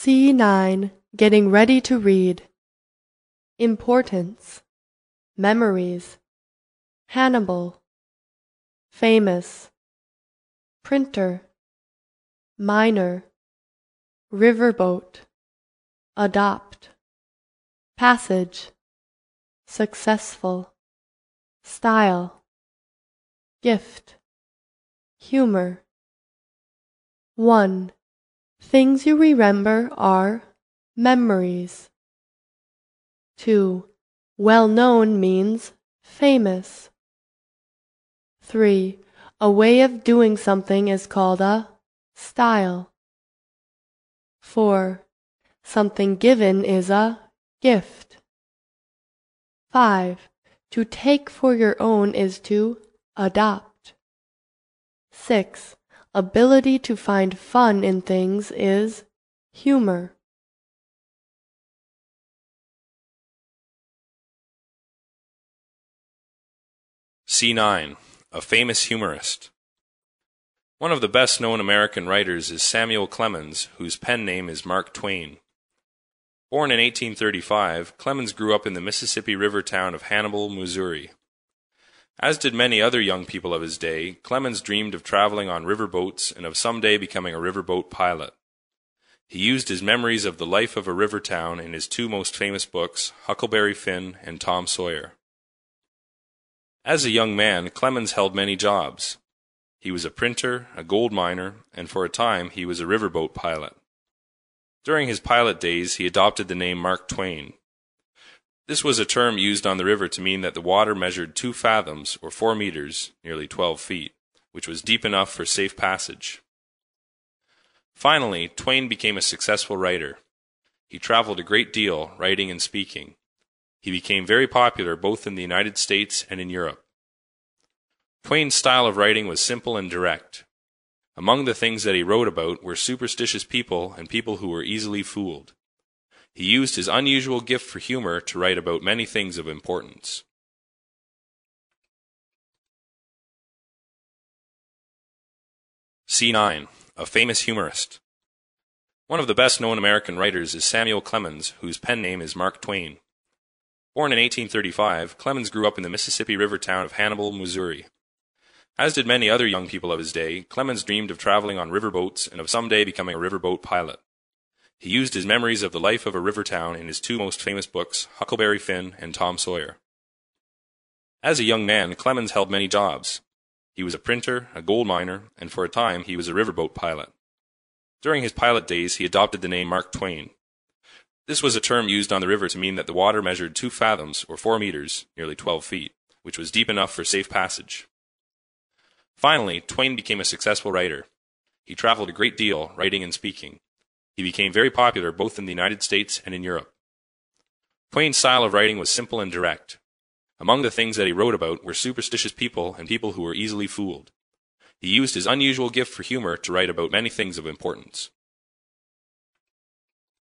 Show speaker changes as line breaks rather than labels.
C9. Getting ready to read. Importance. Memories. Hannibal. Famous. Printer. Minor. Riverboat. Adopt. Passage. Successful. Style. Gift. Humor. 1. Things you remember are memories. 2. Well-known means famous. 3. A way of doing something is called a style. 4. Something given is a gift. 5. To take for your own is to adopt. 6. Ability to find fun in things is humor.
C9. A famous humorist. One of the best-known American writers is Samuel Clemens, whose pen name is Mark Twain. Born in 1835, Clemens grew up in the Mississippi River town of Hannibal, Missouri. As did many other young people of his day, Clemens dreamed of traveling on riverboats and of someday becoming a riverboat pilot. He used his memories of the life of a river town in his two most famous books, Huckleberry Finn and Tom Sawyer. As a young man, Clemens held many jobs. He was a printer, a gold miner, and for a time he was a riverboat pilot. During his pilot days, he adopted the name Mark Twain. This was a term used on the river to mean that the water measured 2 fathoms, or 4 meters, nearly 12 feet, which was deep enough for safe passage. Finally, Twain became a successful writer. He traveled a great deal, writing and speaking. He became very popular both in the United States and in Europe. Twain's style of writing was simple and direct. Among the things that he wrote about were superstitious people and people who were easily fooled. He used his unusual gift for humor to write about many things of importance. C9. A famous humorist. One of the best-known American writers is Samuel Clemens, whose pen name is Mark Twain. Born in 1835, Clemens grew up in the Mississippi River town of Hannibal, Missouri. As did many other young people of his day, Clemens dreamed of traveling on riverboats and of someday becoming a riverboat pilot. He used his memories of the life of a river town in his two most famous books, Huckleberry Finn and Tom Sawyer. As a young man, Clemens held many jobs. He was a printer, a gold miner, and for a time he was a riverboat pilot. During his pilot days, he adopted the name Mark Twain. This was a term used on the river to mean that the water measured 2 fathoms, or 4 meters, nearly 12 feet, which was deep enough for safe passage. Finally, Twain became a successful writer. He traveled a great deal, writing and speaking. He became very popular both in the United States and in Europe. Twain's style of writing was simple and direct. Among the things that he wrote about were superstitious people and people who were easily fooled. He used his unusual gift for humor to write about many things of importance.